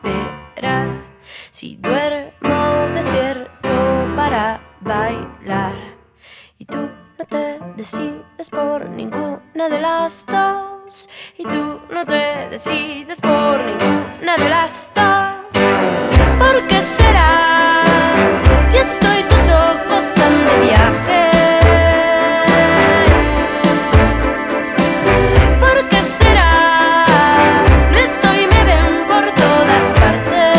esperar. Si duermo despierto para bailar y tú no te decides por ninguna de las dos, y tú no te decides por ninguna de las dos. ¿Por qué será? Si estoy, tus ojos van de viaje. ¿Por qué será? No estoy, me ven por todas partes.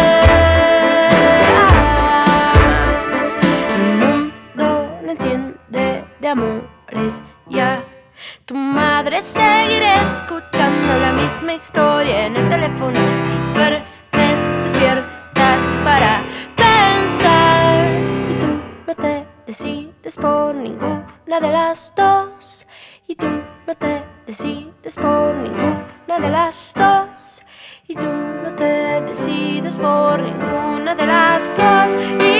El mundo no entiende de amores ya. Tu madre seguirá escuchando la misma historia en el teléfono. Si duermes, despiertas para pensar y tú no te decides por ninguna de las dos, y tú no te decides por ninguna de las dos, y tú no te decides por ninguna de las dos.